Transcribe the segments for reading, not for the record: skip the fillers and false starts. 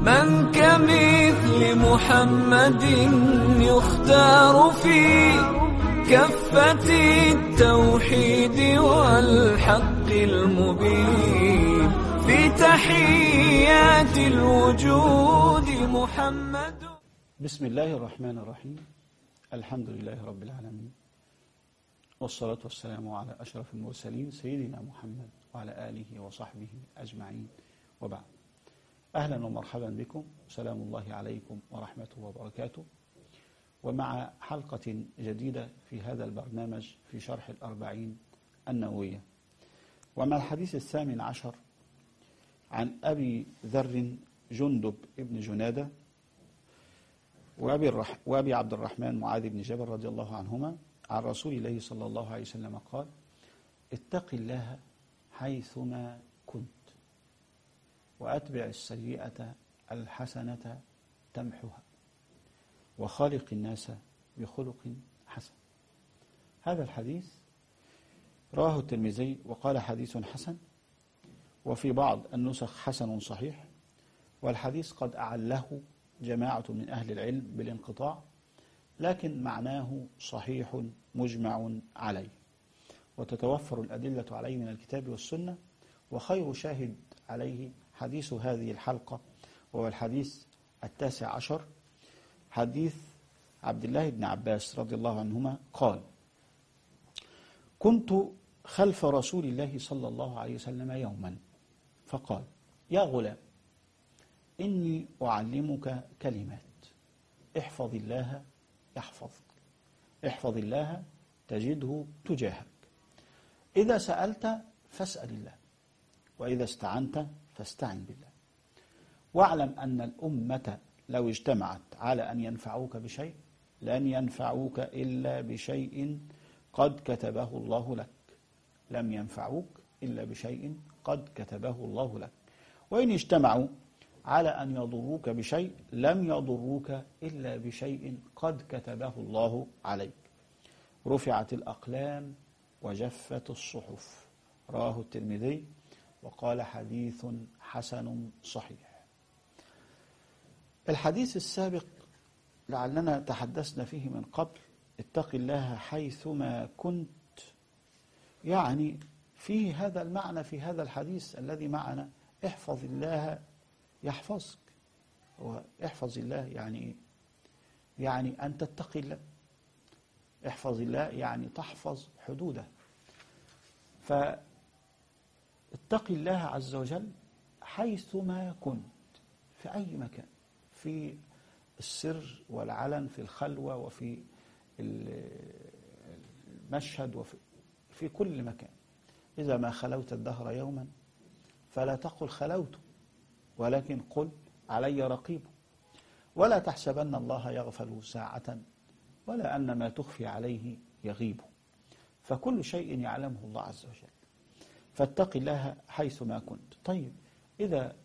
من كمثل محمد يختار في كفة التوحيد والحق المبين، في تحيات الوجود محمد. بسم الله الرحمن الرحيم. الحمد لله رب العالمين، والصلاة والسلام على أشرف المرسلين سيدنا محمد وعلى آله وصحبه أجمعين، وبعد. أهلا ومرحبا بكم، سلام الله عليكم ورحمته وبركاته، ومع حلقة جديدة في هذا البرنامج في شرح الأربعين النووية، ومع الحديث 18 عن أبي ذر جندب ابن جنادة وأبي عبد الرحمن معاذ بن جبل رضي الله عنهما عن رسول الله صلى الله عليه وسلم قال: اتق الله حيثما كنت، وأتبع السيئة الحسنة تمحها، وخالق الناس بخلق حسن. هذا الحديث رواه الترمذي وقال حديث حسن، وفي بعض النسخ حسن صحيح، والحديث قد أعله جماعة من أهل العلم بالانقطاع، لكن معناه صحيح مجمع عليه، وتتوفر الأدلة عليه من الكتاب والسنة، وخير شاهد عليه حديث هذه الحلقة، وهو الحديث 19، حديث عبد الله بن عباس رضي الله عنهما قال: كنت خلف رسول الله صلى الله عليه وسلم يوما فقال: يا غلام، إني أعلمك كلمات، احفظ الله يحفظك، احفظ الله تجده تجاهك، إذا سألت فاسأل الله، وإذا استعنت فاستعن بالله، واعلم أن الأمة لو اجتمعت على أن ينفعوك بشيء لن ينفعوك إلا بشيء قد كتبه الله لك، لم ينفعوك إلا بشيء قد كتبه الله لك، وإن اجتمعوا على أن يضروك بشيء لم يضروك إلا بشيء قد كتبه الله عليك. رفعت الأقلام وجفت الصحف. رواه الترمذي وقال حديث حسن صحيح. الحديث السابق لعلنا تحدثنا فيه من قبل، اتق الله حيثما كنت، يعني فيه هذا المعنى في هذا الحديث الذي معنا: احفظ الله يحفظك. واحفظ الله يعني إيه؟ يعني أن تتقي الله. احفظ الله يعني تحفظ حدوده. فاتق الله عز وجل حيثما كنت، في أي مكان، في السر والعلن، في الخلوة وفي المشهد وفي كل مكان. إذا ما خلوت الدهر يوما فلا تقل خلوت، ولكن قل علي رقيب، ولا تحسبن الله يغفل ساعة، ولا أن ما تخفي عليه يغيب، فكل شيء يعلمه الله عز وجل. فاتق الله حيثما كنت. طيب، إذا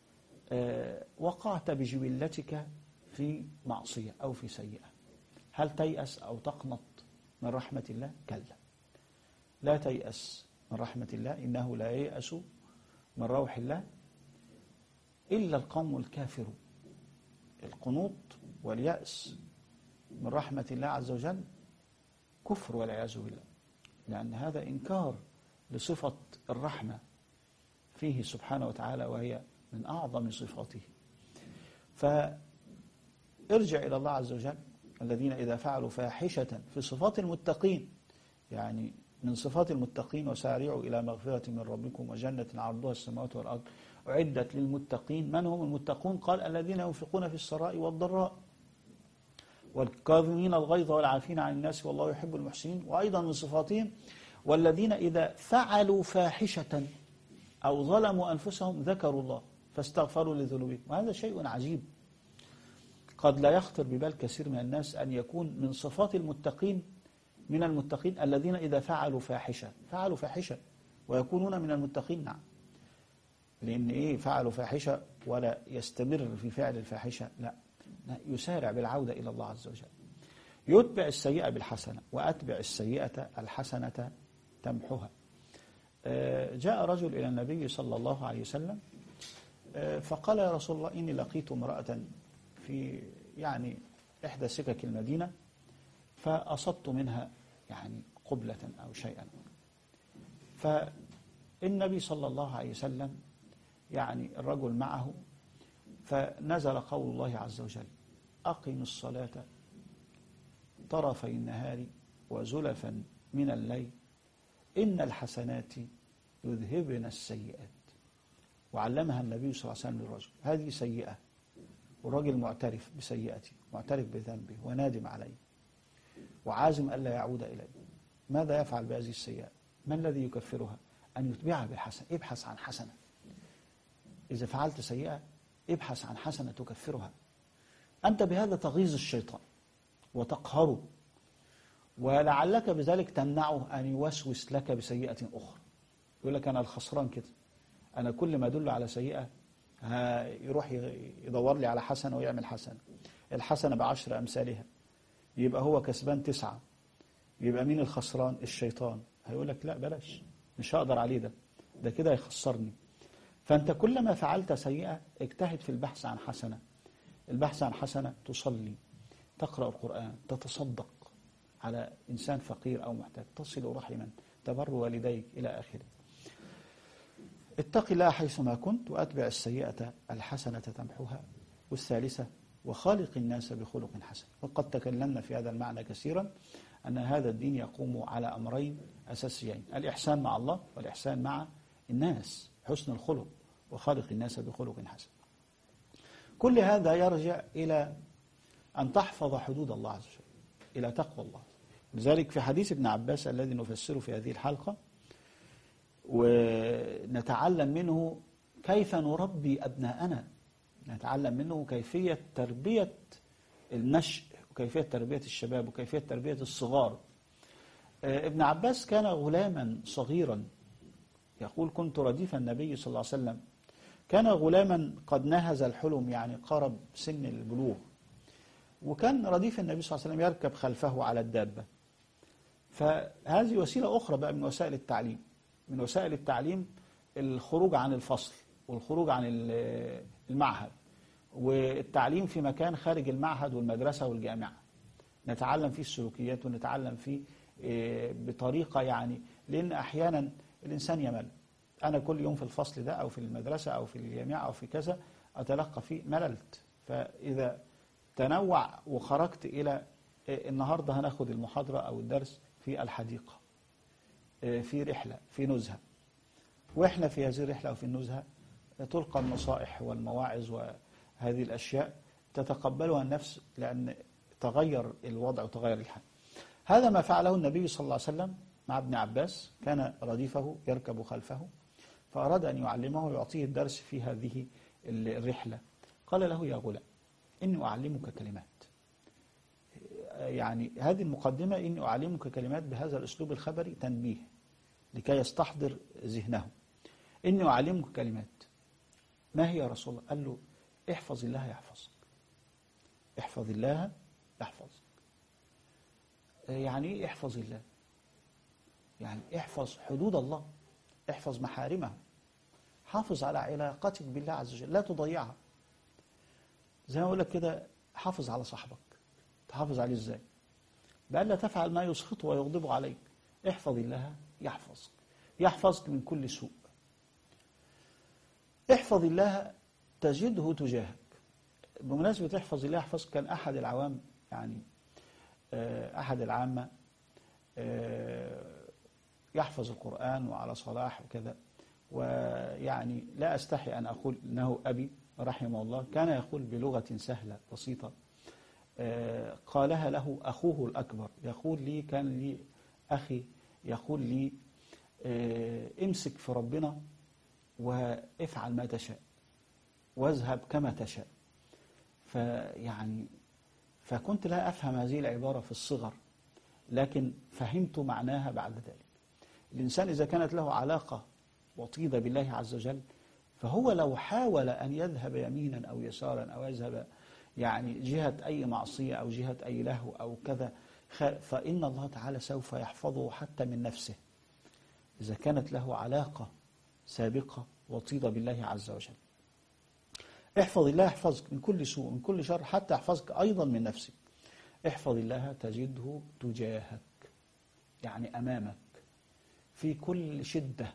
وقعت بجبلتك في معصية أو في سيئة، هل تيأس أو تقنط من رحمة الله؟ كلا، لا تيأس من رحمة الله، إنه لا ييأس من روح الله إلا القوم الكافر. القنوط واليأس من رحمة الله عز وجل كفر والعياذ بالله، لأن هذا إنكار لصفة الرحمة فيه سبحانه وتعالى، وهي من أعظم صفاته. فارجع إلى الله عز وجل: الذين إذا فعلوا فاحشة، في صفات المتقين، يعني من صفات المتقين: وسارعوا إلى مغفرة من ربكم وجنة عرضها السماوات والأرض أعدت للمتقين. من هم المتقون؟ قال: الذين ينفقون في السراء والضراء والكاظمين الغيظ والعافين عن الناس والله يحب المحسنين. وأيضا من صفاتهم: والذين إذا فعلوا فاحشة أو ظلموا أنفسهم ذكروا الله فاستغفروا لذنوبهم. وهذا شيء عجيب، قد لا يخطر ببال كثير من الناس أن يكون من صفات المتقين من المتقين الذين إذا فعلوا فاحشة ويكونون من المتقين. نعم، لأن إيه فعلوا فاحشة ولا يستمر في فعل الفاحشة؟ لا، يسارع بالعودة إلى الله عز وجل. يتبع السيئة بالحسنة، وأتبع السيئة الحسنة تمحها. جاء رجل إلى النبي صلى الله عليه وسلم فقال يا رسول الله إني لقيت امرأة في يعني إحدى سكك المدينة فأصبت منها يعني قبلة أو شيئا. فالنبي صلى الله عليه وسلم يعني الرجل معه، فنزل قول الله عز وجل: أقم الصلاة طرفي النهار وزلفا من الليل إن الحسنات يذهبن السيئات. وعلمها النبي صلى الله عليه وسلم للرجل. هذه سيئة، والرجل معترف بسيئته، معترف بذنبه ونادم عليه وعازم ألا يعود إليه. ماذا يفعل بهذه السيئة؟ ما الذي يكفرها؟ أن يتبعها بالحسنة. ابحث عن حسنة. إذا فعلت سيئة ابحث عن حسنة تكفرها. أنت بهذا تغيظ الشيطان وتقهره، ولعلك بذلك تمنعه أن يوسوس لك بسيئة أخرى. يقول لك أنا الخسران كده، أنا كل ما أدل على سيئة يروح يدور لي على حسنة ويعمل حسنة، الحسنة ب10 أمثالها، يبقى هو كسبان 9، يبقى مين الخسران؟ الشيطان. هيقول لك لا بلاش، مش هقدر عليه، ده كده يخسرني. فأنت كلما فعلت سيئة اجتهد في البحث عن حسنة. البحث عن حسنة: تصلي، تقرأ القرآن، تتصدق على إنسان فقير أو محتاج، تصل رحما، تبر والديك، إلى آخره. اتق الله حيثما كنت وأتبع السيئة الحسنة تمحوها. والثالثة: وخالق الناس بخلق حسن. وقد تكلمنا في هذا المعنى كثيرا، أن هذا الدين يقوم على أمرين أساسيين: الإحسان مع الله والإحسان مع الناس، حسن الخلق، وخالق الناس بخلق حسن. كل هذا يرجع إلى أن تحفظ حدود الله عز وجل، إلى تقوى الله. لذلك في حديث ابن عباس الذي نفسره في هذه الحلقة ونتعلم منه كيف نربي أبناءنا، نتعلم منه كيفية تربية النشء، وكيفية تربية الشباب، وكيفية تربية الصغار. ابن عباس كان غلاما صغيرا، يقول: كنت رديف النبي صلى الله عليه وسلم. كان غلاما قد نهز الحلم، يعني قرب سن البلوغ، وكان رديف النبي صلى الله عليه وسلم يركب خلفه على الدابة. فهذه وسيلة أخرى بقى من وسائل التعليم. من وسائل التعليم الخروج عن الفصل والخروج عن المعهد، والتعليم في مكان خارج المعهد والمدرسة والجامعة، نتعلم فيه السلوكيات ونتعلم فيه بطريقة يعني، لأن أحيانا الإنسان يمل. أنا كل يوم في الفصل ده أو في المدرسة أو في الجامعة أو في كذا أتلقى فيه، مللت. فإذا تنوع وخرجت إلى النهاردة هناخد المحاضرة أو الدرس في الحديقة، في رحلة، في نزهة، وإحنا في هذه الرحلة وفي النزهة تلقى النصائح والمواعظ وهذه الأشياء تتقبلها النفس، لأن تغير الوضع وتغير الحال. هذا ما فعله النبي صلى الله عليه وسلم مع ابن عباس. كان رديفه يركب خلفه، فأراد أن يعلمه ويعطيه الدرس في هذه الرحلة. قال له: يا غلام إني أعلمك كلمات. يعني هذه المقدمة: إني أعلمك كلمات، بهذا الأسلوب الخبري تنبيه لكي يستحضر ذهنه. إني أعلمك كلمات. ما هي يا رسول الله؟ قال له: احفظ الله يحفظك. احفظ الله يحفظك. يعني إيه احفظ الله؟ يعني احفظ حدود الله، احفظ محارمه، حافظ على علاقتك بالله عز وجل، لا تضيعها. زي ما أقول لك كده، حافظ على صاحبك. تحافظ عليه ازاي؟ بأن لا تفعل ما يسخطه ويغضبه عليك. احفظ الله يحفظك، يحفظك من كل سوء. احفظ الله تجده تجاهك. بمناسبة احفظ الله يحفظك، كان أحد العوام، يعني أحد العامة يحفظ القرآن وعلى صلاح وكذا، ويعني لا أستحي أن أقول إنه أبي رحمه الله، كان يقول بلغة سهلة بسيطة، قالها له أخوه الأكبر، يقول لي: كان لي أخي يقول لي امسك في ربنا وافعل ما تشاء واذهب كما تشاء. فكنت لا أفهم هذه العبارة في الصغر، لكن فهمت معناها بعد ذلك. الإنسان إذا كانت له علاقة وطيدة بالله عز وجل، فهو لو حاول أن يذهب يمينا أو يسارا أو يذهب يعني جهة أي معصية أو جهة أي لهو أو كذا، فإن الله تعالى سوف يحفظه حتى من نفسه، إذا كانت له علاقة سابقة وطيدة بالله عز وجل. احفظ الله يحفظك من كل سوء من كل شر، حتى يحفظك أيضا من نفسك. احفظ الله تجده تجاهك، يعني أمامك في كل شدة.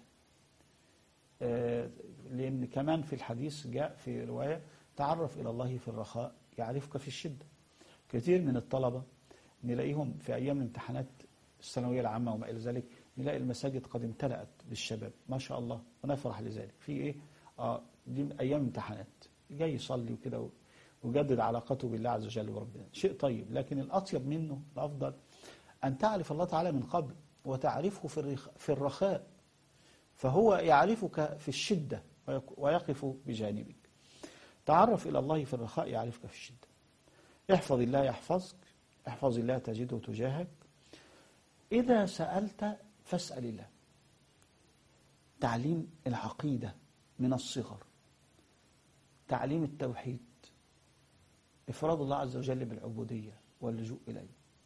لأن كمان في الحديث جاء في رواية تعرف إلى الله في الرخاء يعرفك في الشدة. كثير من الطلبة نلاقيهم في أيام الامتحانات الثانوية العامة وما إلى ذلك، نلاقي المساجد قد امتلأت بالشباب ما شاء الله، ونفرح لذلك. في إيه؟ دي أيام امتحانات، جاي يصلي وكده ويجدد علاقته بالله عز وجل وربنا، شيء طيب. لكن الأطيب منه الأفضل أن تعرف الله تعالى من قبل وتعرفه في الرخاء، فهو يعرفك في الشدة ويقف بجانبك. تعرف إلى الله في الرخاء يعرفك في الشدة. احفظ الله يحفظك، احفظ الله تجده تجاهك. إذا سألت فاسأل الله. تعليم العقيدة من الصغر، تعليم التوحيد، إفراد الله عز وجل بالعبودية واللجوء إليه.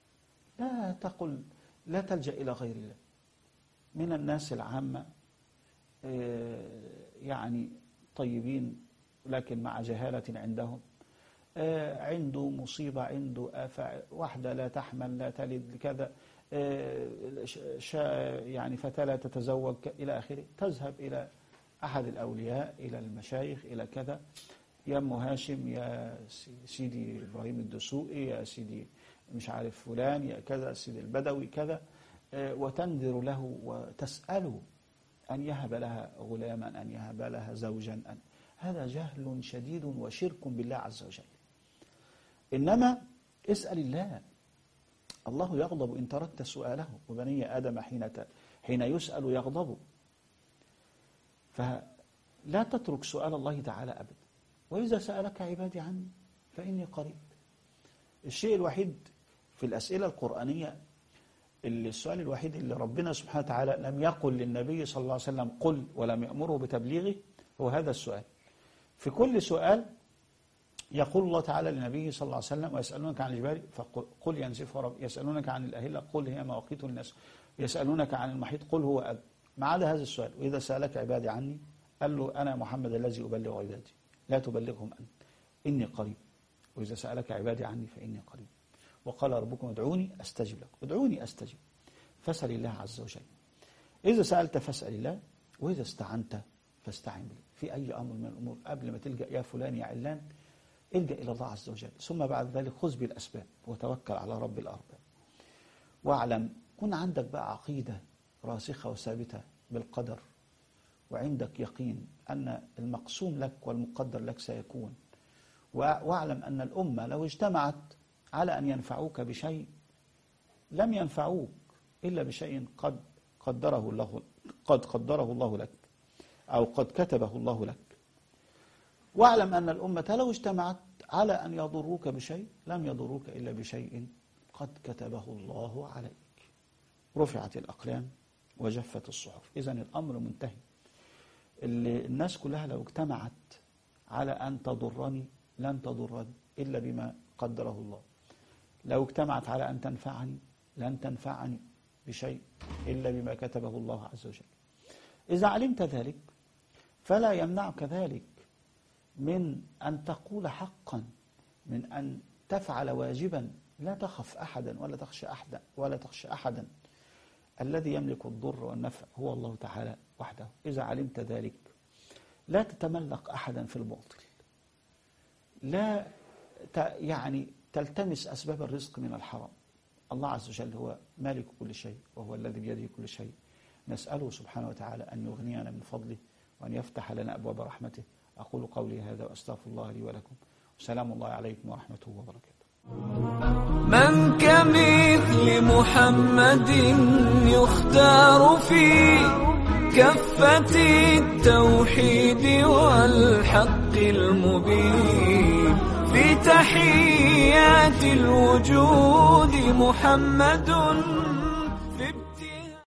لا تلجأ إلى غير الله. من الناس العامة يعني طيبين لكن مع جهالة عندهم، عنده مصيبة، عنده آفة، واحدة لا تحمل لا تلد كذا، يعني فتاة لا تتزوج إلى آخره، تذهب إلى أحد الأولياء، إلى المشايخ، إلى كذا، يا أم هاشم، يا سيدي إبراهيم الدسوقي، يا سيدي مش عارف فلان، يا كذا سيدي البدوي كذا، وتنذر له وتسأله أن يهب لها غلاما، أن يهب لها زوجا. هذا جهل شديد وشرك بالله عز وجل. إنما اسأل الله. الله يغضب إن تركت سؤاله، وبني آدم حين يسأل يغضب. فلا تترك سؤال الله تعالى أبدا. وإذا سألك عبادي عني فإني قريب. الشيء الوحيد في الأسئلة القرآنية، السؤال الوحيد اللي ربنا سبحانه وتعالى لم يقل للنبي صلى الله عليه وسلم قل ولم يأمره بتبليغه هو هذا السؤال. في كل سؤال يقول الله تعالى للنبي صلى الله عليه وسلم ويسألونك عن الجبال فقل ينسفها ربي، يسألونك عن الأهلة قل هي مواقيت للناس، يسألونك عن المحيط قل هو أذى، ما عدا هذا السؤال. وإذا سألك عبادي عني قال له أنا محمد الذي أبلغ عبادي لا تبلغهم أنت إني قريب. وإذا سألك عبادي عني فإني قريب. وقال ربكم ادعوني أستجب لكم، ادعوني أستجب. فاسأل الله عز وجل. إذا سألت فاسأل الله، وإذا استعنت فاستعن بالله. في أي أمر من الأمور قبل ما تلجأ يا فلان يا علان، الجأ إلى الله عز وجل، ثم بعد ذلك خذ بالأسباب وتوكل على رب الأرباب. واعلم، كن عندك بقى عقيدة راسخة وثابتة بالقدر، وعندك يقين أن المقسوم لك والمقدر لك سيكون. واعلم أن الأمة لو اجتمعت على أن ينفعوك بشيء لم ينفعوك إلا بشيء قد قدره الله لك أو قد كتبه الله لك. واعلم أن الأمة لو اجتمعت على أن يضروك بشيء لم يضروك إلا بشيء قد كتبه الله عليك. رفعت الأقلام وجفت الصحف. إذن الأمر منتهي. الناس كلها لو اجتمعت على أن تضرني لن تضرني إلا بما قدره الله. لو اجتمعت على أن تنفعني لن تنفعني بشيء إلا بما كتبه الله عز وجل. إذا علمت ذلك فلا يمنعك ذلك من أن تقول حقا، من أن تفعل واجبا. لا تخف أحدا ولا تخشى أحدا. الذي يملك الضر والنفع هو الله تعالى وحده. إذا علمت ذلك لا تتملق أحدا في الباطل. لا يعني تلتمس أسباب الرزق من الحرام. الله عز وجل هو مالك كل شيء وهو الذي بيده كل شيء. نسأله سبحانه وتعالى أن يغنينا من فضله وأن يفتح لنا أبواب رحمته. أقول قولي هذا وأستغفر الله لي ولكم، وسلام الله عليكم ورحمته وبركاته. من كمثل محمد يختار في كفة التوحيد والحق المبين. في تحيات الوجود محمد